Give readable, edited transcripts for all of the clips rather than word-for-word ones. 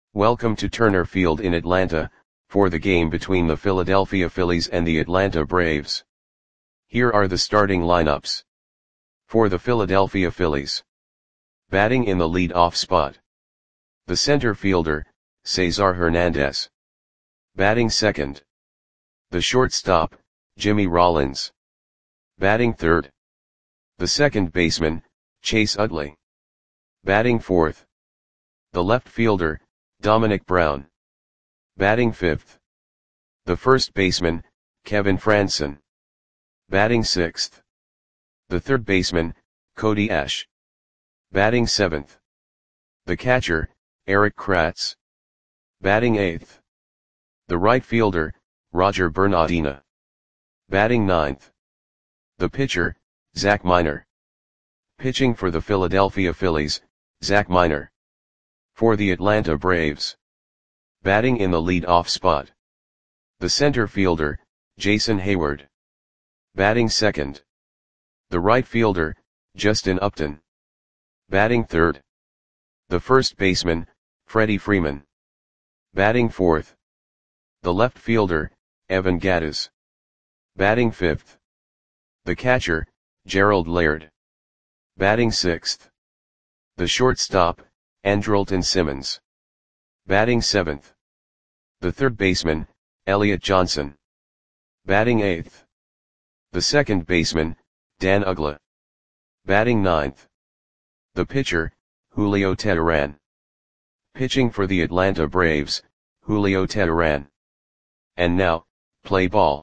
Welcome to Turner Field in Atlanta, for the game between the Philadelphia Phillies and the Atlanta Braves. Here are the starting lineups. For the Philadelphia Phillies. Batting in the lead-off spot. The center fielder, Cesar Hernandez. Batting second. The shortstop, Jimmy Rollins. Batting third. The second baseman, Chase Utley. Batting fourth. The left fielder, Domonic Brown. Batting fifth. The first baseman, Kevin Frandsen. Batting sixth. The third baseman, Cody Ash. Batting seventh. The catcher, Erik Kratz. Batting eighth. The right fielder, Roger Bernardina. Batting ninth. The pitcher, Zach Miner. Pitching for the Philadelphia Phillies, Zach Miner. For the Atlanta Braves. Batting in the lead-off spot. The center fielder, Jason Heyward. Batting second. The right fielder, Justin Upton. Batting third. The first baseman, Freddie Freeman. Batting fourth. The left fielder, Evan Gattis. Batting fifth. The catcher, Gerald Laird. Batting sixth. The shortstop, Andrelton Simmons. Batting seventh. The third baseman, Elliot Johnson. Batting eighth. The second baseman, Dan Uggla. Batting ninth. The pitcher, Julio Teheran. Pitching for the Atlanta Braves, Julio Teheran. And now, play ball.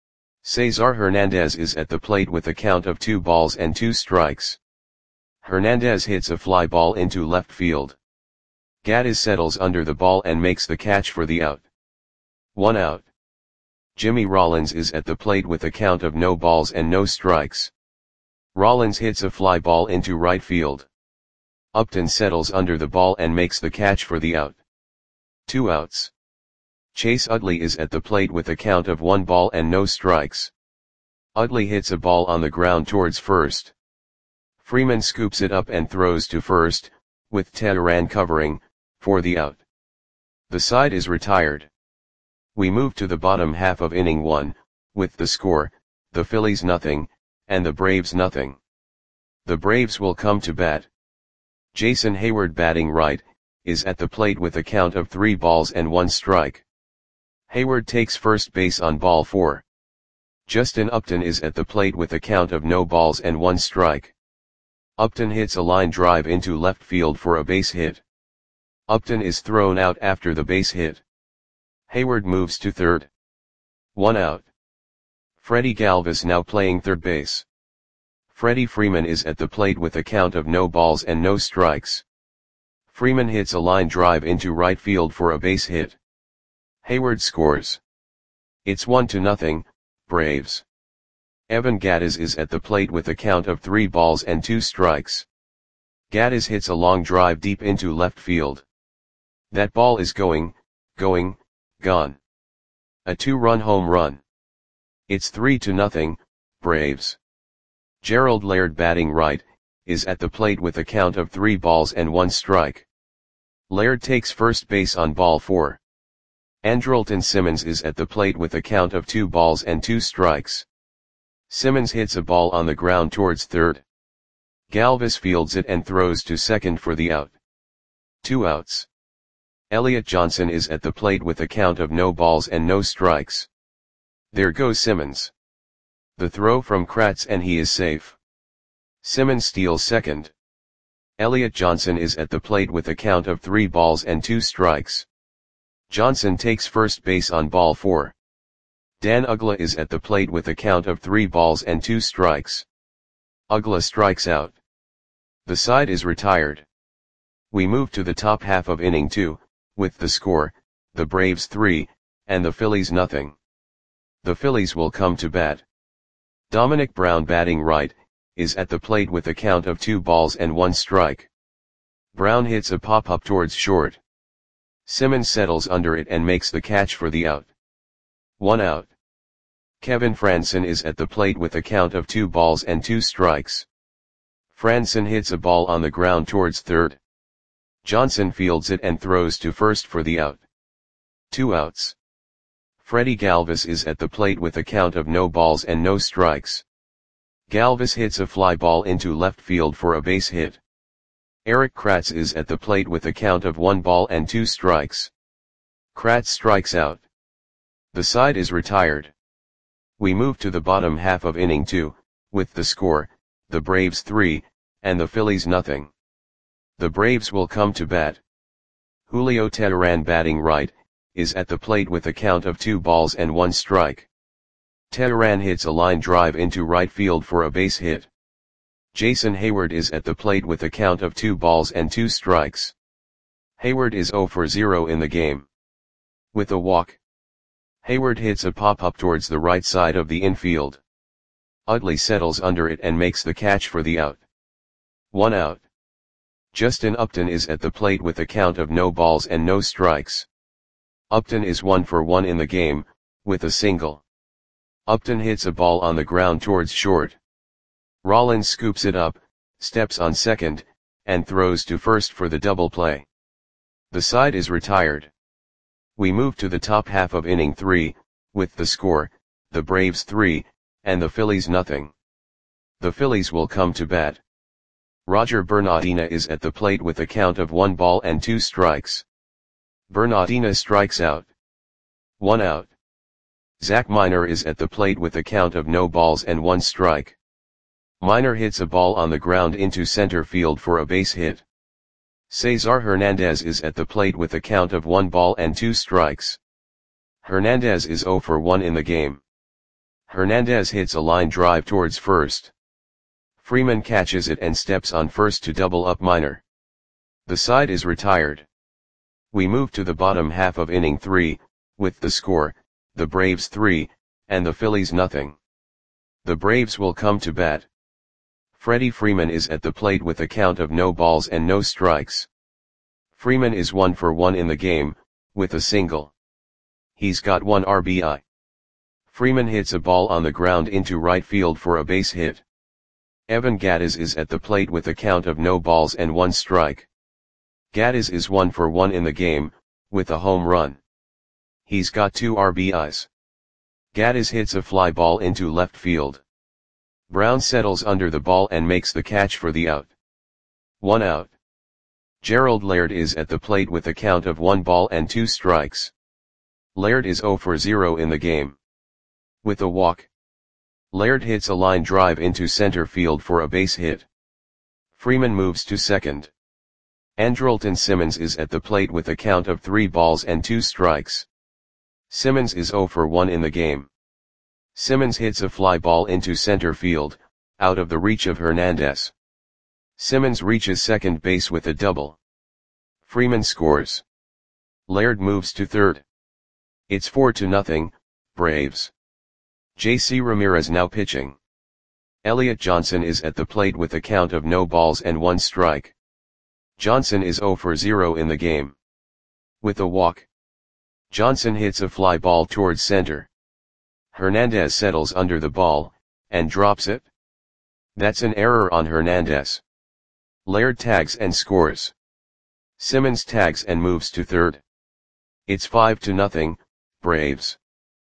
Cesar Hernandez is at the plate with a count of 2 strikes. Hernandez hits a fly ball into left field. Gattis settles under the ball and makes the catch for the out. 1 out. Jimmy Rollins is at the plate with a count of no strikes. Rollins hits a fly ball into right field. Upton settles under the ball and makes the catch for the out. 2 outs. Chase Utley is at the plate with a count of 1 no strikes. Utley hits a ball on the ground towards first. Freeman scoops it up and throws to first, with Teheran covering, for the out. The side is retired. We move to the bottom half of inning 1, with the score, the Phillies nothing, and the Braves nothing. The Braves will come to bat. Jason Heyward batting right, is at the plate with a count of 3 balls and 1 strike. Heyward takes first base on ball 4. Justin Upton is at the plate with a count of no balls and 1 strike. Upton hits a line drive into left field for a base hit. Upton is thrown out after the base hit. Heyward moves to third. 1 out. Freddie Galvis now playing third base. Freddie Freeman is at the plate with a count of no balls and no strikes. Freeman hits a line drive into right field for a base hit. Heyward scores. It's 1-0, Braves. Evan Gattis is at the plate with a count of 3 balls and 2 strikes. Gattis hits a long drive deep into left field. That ball is gone. A 2-run home run. It's 3-0, Braves. Gerald Laird batting right, is at the plate with a count of 3 balls and 1 strike. Laird takes first base on ball 4. Andrelton Simmons is at the plate with a count of 2 balls and 2 strikes. Simmons hits a ball on the ground towards third. Galvis fields it and throws to second for the out. 2 outs. Elliot Johnson is at the plate with a count of no balls and no strikes. There goes Simmons. The throw from Kratz and he is safe. Simmons steals second. Elliot Johnson is at the plate with a count of 3 balls and 2 strikes. Johnson takes first base on ball 4. Dan Uggla is at the plate with a count of 3 balls and 2 strikes. Uggla strikes out. The side is retired. We move to the top half of inning 2, with the score, the Braves 3, and the Phillies nothing. The Phillies will come to bat. Domonic Brown batting right, is at the plate with a count of 2 balls and 1 strike. Brown hits a pop-up towards short. Simmons settles under it and makes the catch for the out. 1 out. Kevin Frandsen is at the plate with a count of 2 balls and 2 strikes. Frandsen hits a ball on the ground towards third. Johnson fields it and throws to first for the out. 2 outs. Freddie Galvis is at the plate with a count of no balls and no strikes. Galvis hits a fly ball into left field for a base hit. Erik Kratz is at the plate with a count of 1 ball and 2 strikes. Kratz strikes out. The side is retired. We move to the bottom half of inning 2, with the score, the Braves 3, and the Phillies nothing. The Braves will come to bat. Julio Teheran, batting right, is at the plate with a count of 2 balls and 1 strike. Teheran hits a line drive into right field for a base hit. Jason Heyward is at the plate with a count of 2 balls and 2 strikes. Heyward is 0 for 0 in the game. With a walk, Heyward hits a pop-up towards the right side of the infield. Utley settles under it and makes the catch for the out. 1 out. Justin Upton is at the plate with a count of no balls and no strikes. Upton is 1 for 1 in the game, with a single. Upton hits a ball on the ground towards short. Rollins scoops it up, steps on second, and throws to first for the double play. The side is retired. We move to the top half of inning 3, with the score, the Braves 3, and the Phillies nothing. The Phillies will come to bat. Roger Bernardina is at the plate with a count of 1 ball and 2 strikes. Bernardina strikes out. 1 out. Zach Minor is at the plate with a count of no balls and 1 strike. Minor hits a ball on the ground into center field for a base hit. Cesar Hernandez is at the plate with a count of 1 ball and 2 strikes. Hernandez is 0 for 1 in the game. Hernandez hits a line drive towards first. Freeman catches it and steps on first to double up Minor. The side is retired. We move to the bottom half of inning 3, with the score, the Braves 3, and the Phillies nothing. The Braves will come to bat. Freddie Freeman is at the plate with a count of no balls and no strikes. Freeman is 1 for 1 in the game, with a single. He's got 1 RBI. Freeman hits a ball on the ground into right field for a base hit. Evan Gattis is at the plate with a count of no balls and 1 strike. Gattis is 1 for 1 in the game, with a home run. He's got 2 RBIs. Gattis hits a fly ball into left field. Brown settles under the ball and makes the catch for the out. 1 out. Gerald Laird is at the plate with a count of 1 ball and 2 strikes. Laird is 0 for 0 in the game. With a walk, Laird hits a line drive into center field for a base hit. Freeman moves to second. Andrelton Simmons is at the plate with a count of 3 balls and 2 strikes. Simmons is 0 for 1 in the game. Simmons hits a fly ball into center field, out of the reach of Hernandez. Simmons reaches second base with a double. Freeman scores. Laird moves to third. It's 4-0, Braves. J.C. Ramirez now pitching. Elliot Johnson is at the plate with a count of no balls and 1 strike. Johnson is 0 for 0 in the game. With a walk, Johnson hits a fly ball towards center. Hernandez settles under the ball, and drops it. That's an error on Hernandez. Laird tags and scores. Simmons tags and moves to third. It's 5-0, Braves.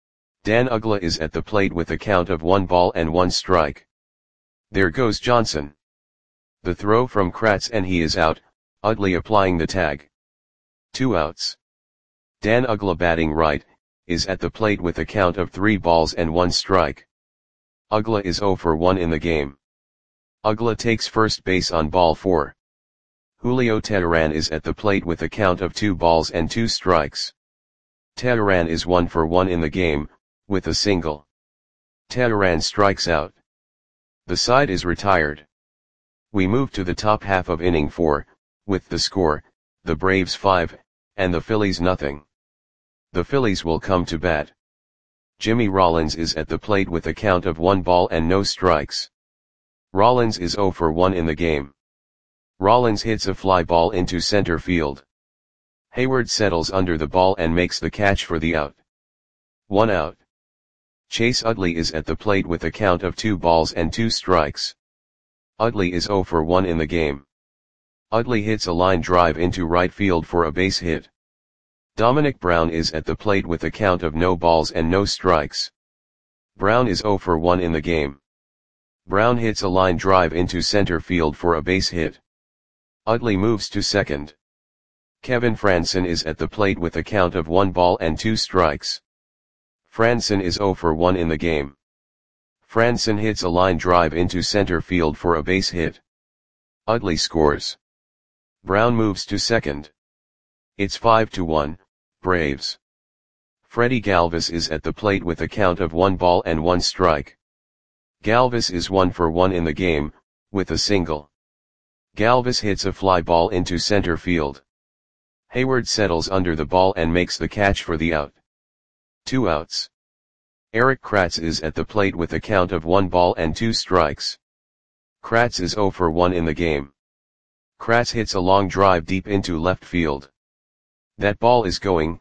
Dan Uggla is at the plate with a count of 1 ball and 1 strike. There goes Johnson. The throw from Kratz and he is out, Utley applying the tag. 2 outs. Dan Uggla, batting right, is at the plate with a count of 3 balls and 1 strike. Uggla is 0 for 1 in the game. Uggla takes first base on ball 4. Julio Teheran is at the plate with a count of 2 balls and 2 strikes. Teheran is 1 for 1 in the game, with a single. Teheran strikes out. The side is retired. We move to the top half of inning 4, with the score, the Braves 5, and the Phillies nothing. The Phillies will come to bat. Jimmy Rollins is at the plate with a count of 1 ball and no strikes. Rollins is 0 for 1 in the game. Rollins hits a fly ball into center field. Heyward settles under the ball and makes the catch for the out. 1 out. Chase Utley is at the plate with a count of 2 balls and 2 strikes. Utley is 0 for 1 in the game. Utley hits a line drive into right field for a base hit. Dominic Brown is at the plate with a count of no balls and no strikes. Brown is 0 for 1 in the game. Brown hits a line drive into center field for a base hit. Utley moves to second. Kevin Frandsen is at the plate with a count of 1 ball and 2 strikes. Frandsen is 0 for 1 in the game. Frandsen hits a line drive into center field for a base hit. Utley scores. Brown moves to second. It's 5-1, Braves. Freddie Galvis is at the plate with a count of 1 ball and 1 strike. Galvis is 1 for 1 in the game, with a single. Galvis hits a fly ball into center field. Hayward settles under the ball and makes the catch for the out. 2 outs. Erik Kratz is at the plate with a count of 1 ball and 2 strikes. Kratz is 0 for 1 in the game. Kratz hits a long drive deep into left field. That ball is gone.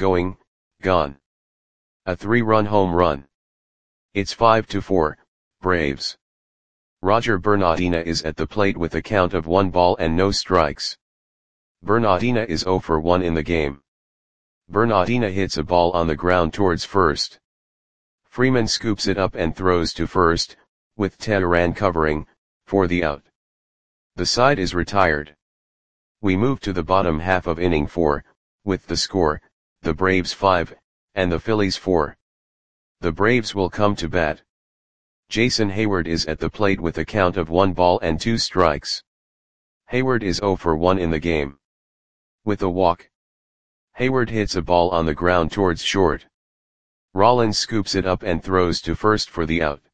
A 3-run home run. It's 5-4, Braves. Roger Bernardina is at the plate with a count of 1 ball and no strikes. Bernardina is 0 for 1 in the game. Bernardina hits a ball on the ground towards first. Freeman scoops it up and throws to first, with Teheran covering, for the out. The side is retired. We move to the bottom half of inning 4, with the score, the Braves 5, and the Phillies 4. The Braves will come to bat. Jason Heyward is at the plate with a count of 1 ball and 2 strikes. Heyward is 0 for 1 in the game. With a walk. Heyward hits a ball on the ground towards short. Rollins scoops it up and throws to first for the out.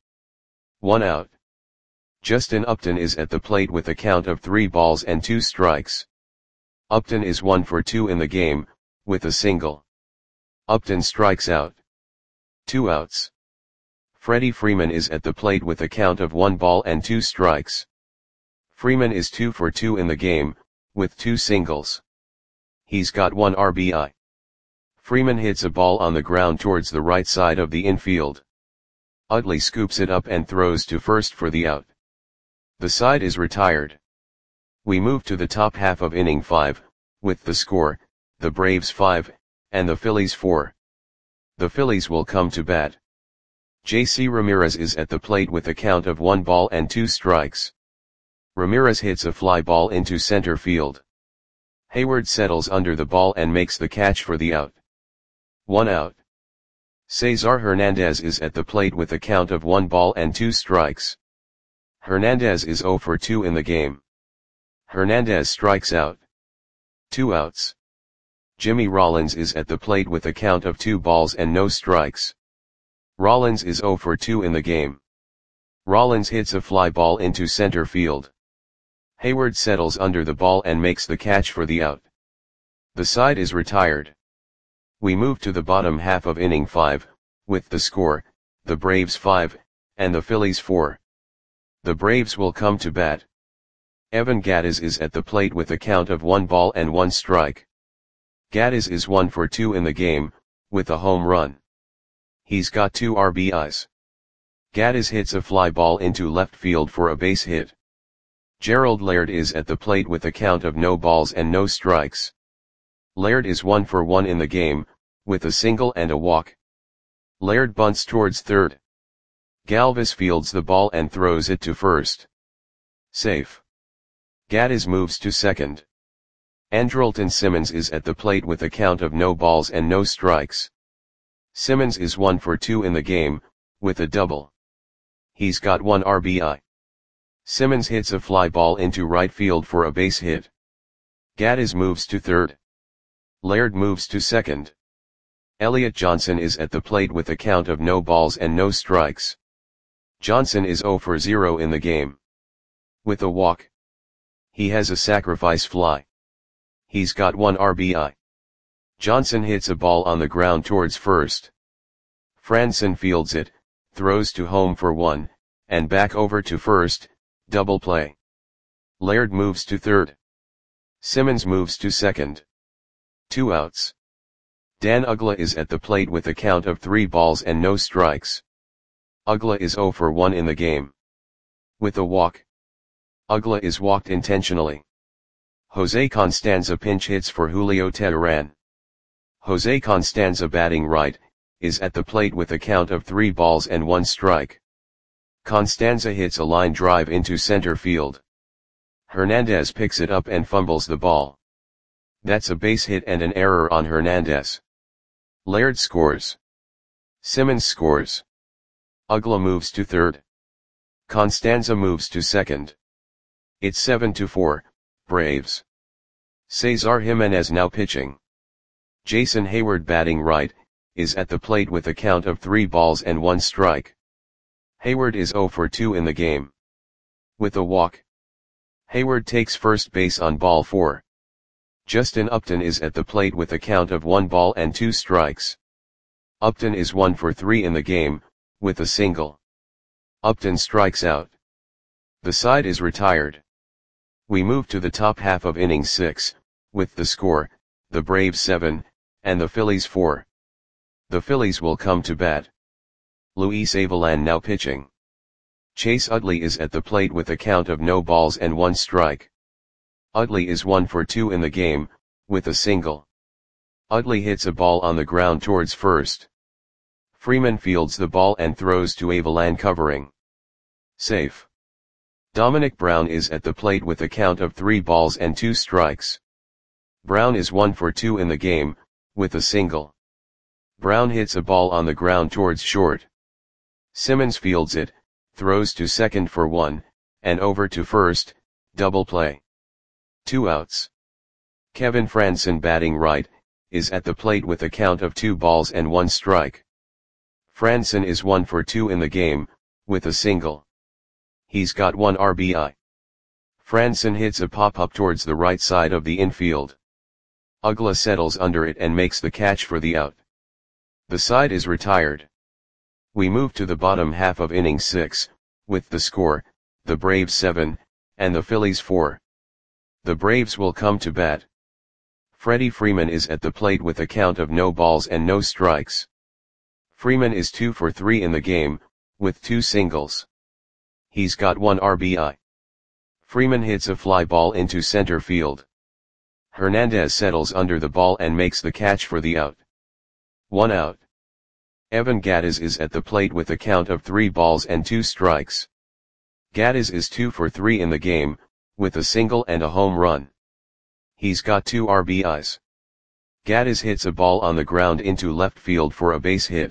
1 out. Justin Upton is at the plate with a count of 3 balls and 2 strikes. Upton is 1 for 2 in the game, with a single. Upton strikes out. 2 outs. Freddie Freeman is at the plate with a count of 1 ball and 2 strikes. Freeman is 2 for 2 in the game, with 2 singles. He's got 1 RBI. Freeman hits a ball on the ground towards the right side of the infield. Utley scoops it up and throws to first for the out. The side is retired. We move to the top half of inning 5, with the score, the Braves 5, and the Phillies 4. The Phillies will come to bat. J.C. Ramirez is at the plate with a count of 1 ball and 2 strikes. Ramirez hits a fly ball into center field. Heyward settles under the ball and makes the catch for the out. 1 out. Cesar Hernandez is at the plate with a count of 1 ball and 2 strikes. Hernandez is 0 for 2 in the game. Hernandez strikes out. 2 outs. Jimmy Rollins is at the plate with a count of 2 balls and no strikes. Rollins is 0 for 2 in the game. Rollins hits a fly ball into center field. Heyward settles under the ball and makes the catch for the out. The side is retired. We move to the bottom half of inning 5, with the score, the Braves 5, and the Phillies 4. The Braves will come to bat. Evan Gattis is at the plate with a count of 1 ball and 1 strike. Gattis is 1 for 2 in the game, with a home run. He's got 2 RBIs. Gattis hits a fly ball into left field for a base hit. Gerald Laird is at the plate with a count of no balls and no strikes. Laird is 1 for 1 in the game, with a single and a walk. Laird bunts towards third. Galvis fields the ball and throws it to first. Safe. Gattis moves to second. Andrelton Simmons is at the plate with a count of no balls and no strikes. Simmons is 1 for 2 in the game, with a double. He's got 1 RBI. Simmons hits a fly ball into right field for a base hit. Gattis moves to third. Laird moves to second. Elliot Johnson is at the plate with a count of no balls and no strikes. Johnson is 0 for 0 in the game. With a walk. He has a sacrifice fly. He's got 1 RBI. Johnson hits a ball on the ground towards first. Frandsen fields it, throws to home for 1, and back over to first, double play. Laird moves to third. Simmons moves to second. 2 outs. Dan Uggla is at the plate with a count of 3 balls and no strikes. Uggla is 0 for 1 in the game. With a walk. Uggla is walked intentionally. Jose Constanza pinch hits for Julio Teheran. Jose Constanza batting right, is at the plate with a count of 3 balls and 1 strike. Constanza hits a line drive into center field. Hernandez picks it up and fumbles the ball. That's a base hit and an error on Hernandez. Laird scores. Simmons scores. Uggla moves to third. Constanza moves to second. It's 7-4, Braves. Cesar Jimenez now pitching. Jason Heyward batting right, is at the plate with a count of 3 balls and 1 strike. Heyward is 0 for 2 in the game. With a walk. Heyward takes first base on ball 4. Justin Upton is at the plate with a count of 1 ball and 2 strikes. Upton is 1 for 3 in the game, with a single. Upton strikes out. The side is retired. We move to the top half of inning 6, with the score, the Braves 7, and the Phillies 4. The Phillies will come to bat. Luis Avilan now pitching. Chase Utley is at the plate with a count of no balls and 1 strike. Utley is 1 for 2 in the game, with a single. Utley hits a ball on the ground towards first. Freeman fields the ball and throws to Avilan covering. Safe. Dominic Brown is at the plate with a count of 3 balls and 2 strikes. Brown is 1 for 2 in the game, with a single. Brown hits a ball on the ground towards short. Simmons fields it, throws to second for 1, and over to first, double play. 2 outs. Kevin Frandsen batting right, is at the plate with a count of 2 balls and 1 strike. Frandsen is 1 for 2 in the game, with a single. He's got 1 RBI. Frandsen hits a pop-up towards the right side of the infield. Uggla settles under it and makes the catch for the out. The side is retired. We move to the bottom half of inning 6, with the score, the Braves 7, and the Phillies 4. The Braves will come to bat. Freddie Freeman is at the plate with a count of no balls and no strikes. Freeman is 2 for 3 in the game, with 2 singles. He's got 1 RBI. Freeman hits a fly ball into center field. Hernandez settles under the ball and makes the catch for the out. 1 out. Evan Gattis is at the plate with a count of 3 balls and 2 strikes. Gattis is 2 for 3 in the game, with a single and a home run. He's got 2 RBIs. Gattis hits a ball on the ground into left field for a base hit.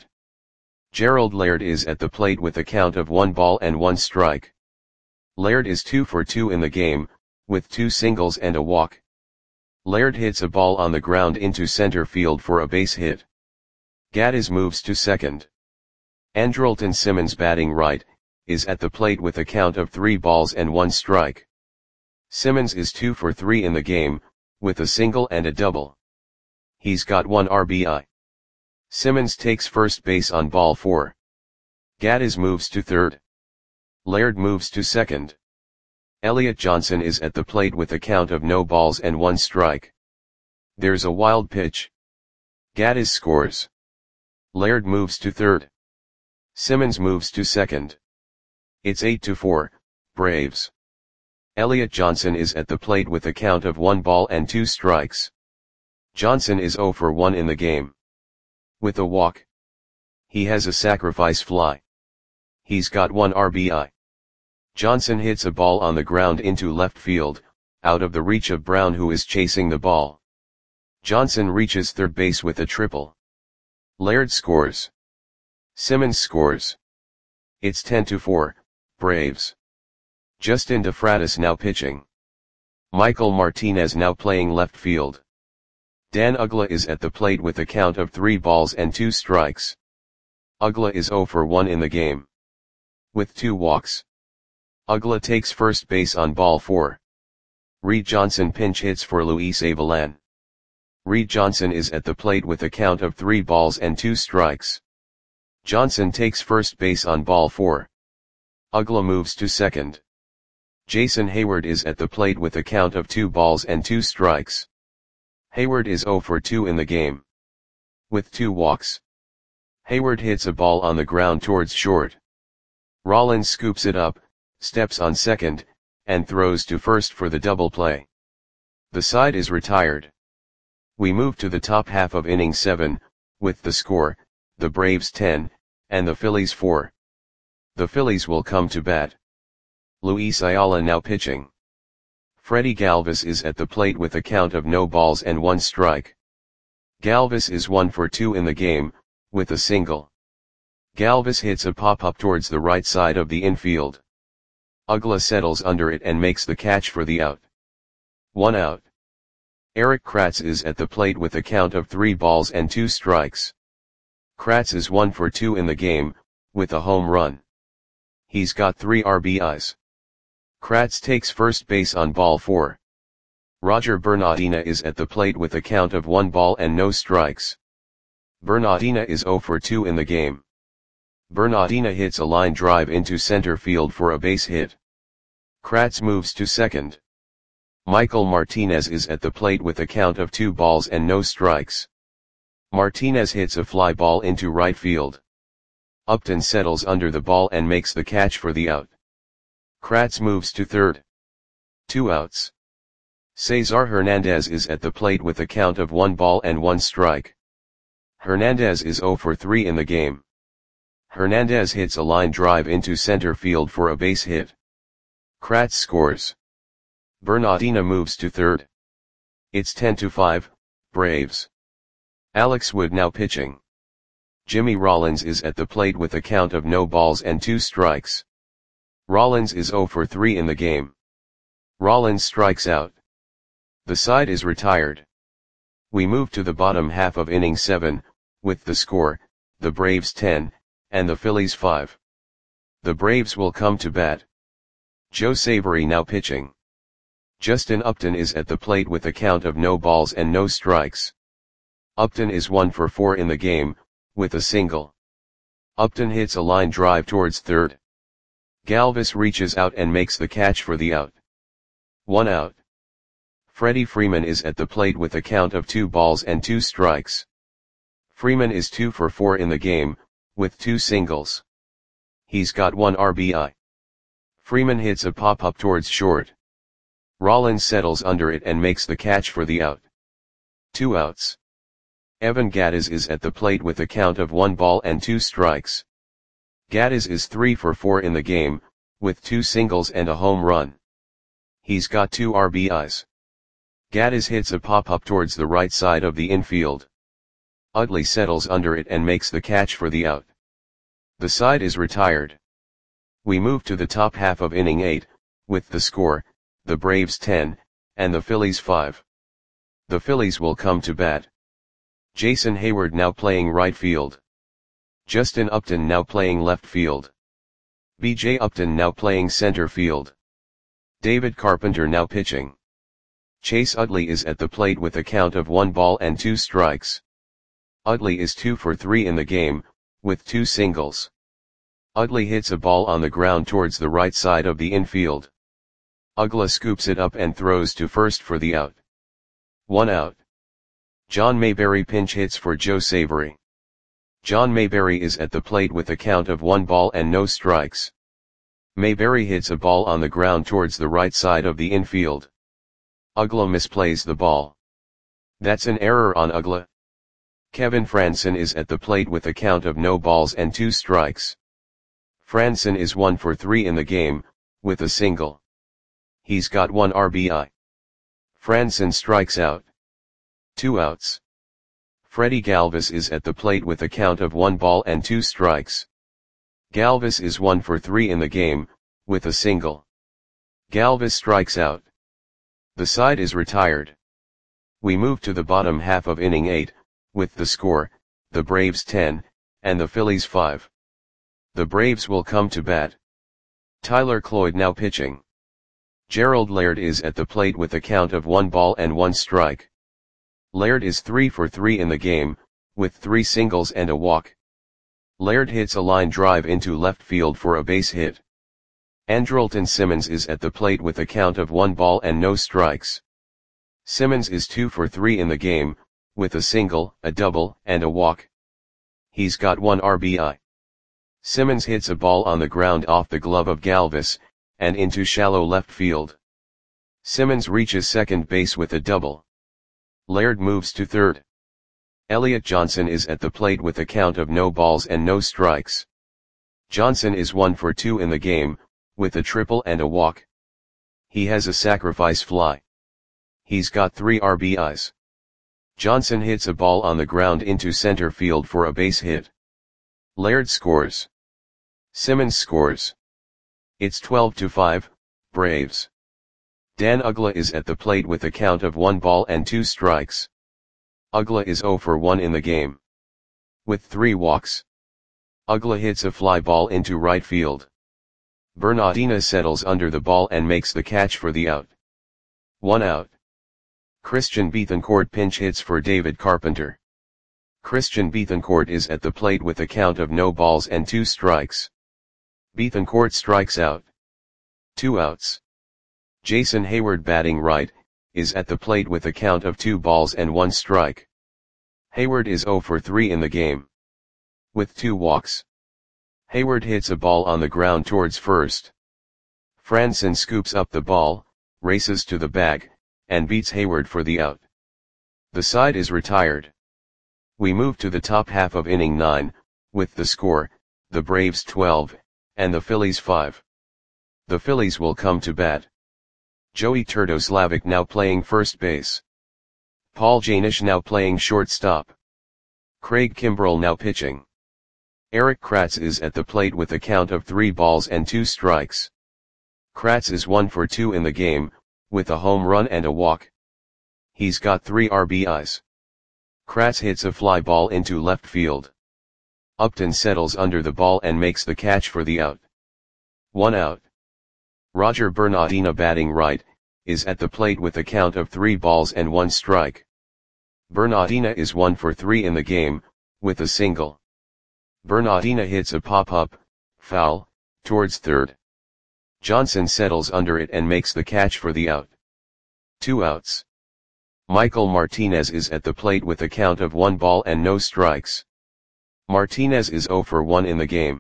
Gerald Laird is at the plate with a count of 1 ball and 1 strike. Laird is 2 for 2 in the game, with 2 singles and a walk. Laird hits a ball on the ground into center field for a base hit. Gattis moves to second. Andrelton Simmons batting right, is at the plate with a count of 3 balls and 1 strike. Simmons is 2 for 3 in the game, with a single and a double. He's got 1 RBI. Simmons takes first base on ball 4. Gattis moves to third. Laird moves to second. Elliot Johnson is at the plate with a count of no balls and 1 strike. There's a wild pitch. Gattis scores. Laird moves to third. Simmons moves to second. It's 8-4, Braves. Elliot Johnson is at the plate with a count of 1 ball and 2 strikes. Johnson is 0 for 1 in the game. With a walk. He has a sacrifice fly. He's got 1 RBI. Johnson hits a ball on the ground into left field, out of the reach of Brown who is chasing the ball. Johnson reaches third base with a triple. Laird scores. Simmons scores. It's 10-4, Braves. Justin DeFratis now pitching. Michael Martinez now playing left field. Dan Uggla is at the plate with a count of 3 balls and 2 strikes. Uggla is 0 for 1 in the game. With 2 walks. Uggla takes first base on ball 4. Reed Johnson pinch hits for Luis Avilan. Reed Johnson is at the plate with a count of 3 balls and 2 strikes. Johnson takes first base on ball 4. Uggla moves to second. Jason Heyward is at the plate with a count of 2 balls and 2 strikes. Heyward is 0 for 2 in the game. With 2 walks. Heyward hits a ball on the ground towards short. Rollins scoops it up, steps on second, and throws to first for the double play. The side is retired. We move to the top half of inning 7, with the score, the Braves 10, and the Phillies 4. The Phillies will come to bat. Luis Ayala now pitching. Freddie Galvis is at the plate with a count of no balls and 1 strike. Galvis is 1 for 2 in the game, with a single. Galvis hits a pop-up towards the right side of the infield. Uggla settles under it and makes the catch for the out. 1 out. Erik Kratz is at the plate with a count of 3 balls and 2 strikes. Kratz is 1 for 2 in the game, with a home run. He's got 3 RBIs. Kratz takes first base on ball 4. Roger Bernardina is at the plate with a count of 1 ball and no strikes. Bernardina is 0 for 2 in the game. Bernardina hits a line drive into center field for a base hit. Kratz moves to second. Michael Martinez is at the plate with a count of 2 balls and no strikes. Martinez hits a fly ball into right field. Upton settles under the ball and makes the catch for the out. Kratz moves to third. 2 outs. Cesar Hernandez is at the plate with a count of 1 ball and 1 strike. Hernandez is 0 for 3 in the game. Hernandez hits a line drive into center field for a base hit. Kratz scores. Bernardina moves to third. It's 10-5, Braves. Alex Wood now pitching. Jimmy Rollins is at the plate with a count of no balls and 2 strikes. Rollins is 0 for 3 in the game. Rollins strikes out. The side is retired. We move to the bottom half of inning 7, with the score, the Braves 10, and the Phillies 5. The Braves will come to bat. Joe Savory now pitching. Justin Upton is at the plate with a count of no balls and no strikes. Upton is 1 for 4 in the game, with a single. Upton hits a line drive towards third. Galvis reaches out and makes the catch for the out. 1 out. Freddie Freeman is at the plate with a count of 2 balls and 2 strikes. Freeman is 2 for 4 in the game, with 2 singles. He's got 1 RBI. Freeman hits a pop-up towards short. Rollins settles under it and makes the catch for the out. 2 outs. Evan Gattis is at the plate with a count of 1 ball and 2 strikes. Gattis is 3 for 4 in the game, with 2 singles and a home run. He's got 2 RBIs. Gattis hits a pop-up towards the right side of the infield. Utley settles under it and makes the catch for the out. The side is retired. We move to the top half of inning 8, with the score, the Braves 10, and the Phillies 5. The Phillies will come to bat. Jason Hayward now playing right field. Justin Upton now playing left field. B.J. Upton now playing center field. David Carpenter now pitching. Chase Utley is at the plate with a count of 1 ball and 2 strikes. Utley is 2 for 3 in the game, with 2 singles. Utley hits a ball on the ground towards the right side of the infield. Uggla scoops it up and throws to first for the out. 1 out. John Mayberry pinch hits for Joe Savory. John Mayberry is at the plate with a count of 1 ball and no strikes. Mayberry hits a ball on the ground towards the right side of the infield. Uggla misplays the ball. That's an error on Uggla. Kevin Franson is at the plate with a count of no balls and 2 strikes. Franson is 1 for 3 in the game, with a single. He's got 1 RBI. Franson strikes out. 2 outs. Freddie Galvis is at the plate with a count of 1 ball and 2 strikes. Galvis is 1 for 3 in the game, with a single. Galvis strikes out. The side is retired. We move to the bottom half of inning 8, with the score, the Braves 10, and the Phillies 5. The Braves will come to bat. Tyler Cloyd now pitching. Gerald Laird is at the plate with a count of 1 ball and 1 strike. Laird is 3 for 3 in the game, with 3 singles and a walk. Laird hits a line drive into left field for a base hit. Andrelton Simmons is at the plate with a count of 1 ball and no strikes. Simmons is 2 for 3 in the game, with a single, a double, and a walk. He's got 1 RBI. Simmons hits a ball on the ground off the glove of Galvis, and into shallow left field. Simmons reaches second base with a double. Laird moves to third. Elliot Johnson is at the plate with a count of no balls and no strikes. Johnson is 1 for 2 in the game, with a triple and a walk. He has a sacrifice fly. He's got 3 RBIs. Johnson hits a ball on the ground into center field for a base hit. Laird scores. Simmons scores. It's 12-5, Braves. Dan Uggla is at the plate with a count of 1 ball and 2 strikes. Uggla is 0 for 1 in the game. With 3 walks. Uggla hits a fly ball into right field. Bernardina settles under the ball and makes the catch for the out. 1 out. Christian Bethancourt pinch hits for David Carpenter. Christian Bethancourt is at the plate with a count of no balls and 2 strikes. Bethancourt strikes out. 2 outs. Jason Hayward batting right, is at the plate with a count of 2 balls and 1 strike. Hayward is 0 for 3 in the game. With 2 walks. Hayward hits a ball on the ground towards first. Franson scoops up the ball, races to the bag, and beats Hayward for the out. The side is retired. We move to the top half of inning 9, with the score, the Braves 12, and the Phillies 5. The Phillies will come to bat. Joey Turdoslavic now playing first base. Paul Janish now playing shortstop. Craig Kimbrell now pitching. Eric Kratz is at the plate with a count of 3 balls and 2 strikes. Kratz is 1 for 2 in the game, with a home run and a walk. He's got 3 RBIs. Kratz hits a fly ball into left field. Upton settles under the ball and makes the catch for the out. 1 out. Roger Bernardina batting right, is at the plate with a count of 3 balls and 1 strike. Bernardina is 1 for 3 in the game, with a single. Bernardina hits a pop-up, foul, towards third. Johnson settles under it and makes the catch for the out. 2 outs. Michael Martinez is at the plate with a count of 1 ball and no strikes. Martinez is 0 for 1 in the game.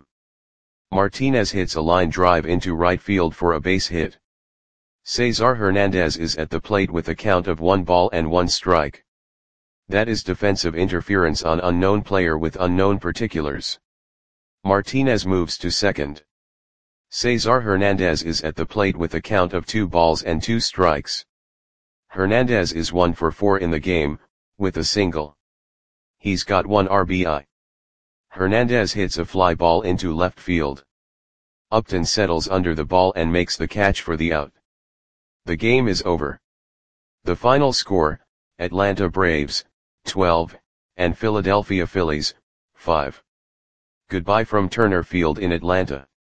Martinez hits a line drive into right field for a base hit. Cesar Hernandez is at the plate with a count of 1 ball and 1 strike. That is defensive interference on unknown player with unknown particulars. Martinez moves to second. Cesar Hernandez is at the plate with a count of 2 balls and 2 strikes. Hernandez is 1 for 4 in the game, with a single. He's got 1 RBI. Hernandez hits a fly ball into left field. Upton settles under the ball and makes the catch for the out. The game is over. The final score, Atlanta Braves, 12, and Philadelphia Phillies, 5. Goodbye from Turner Field in Atlanta.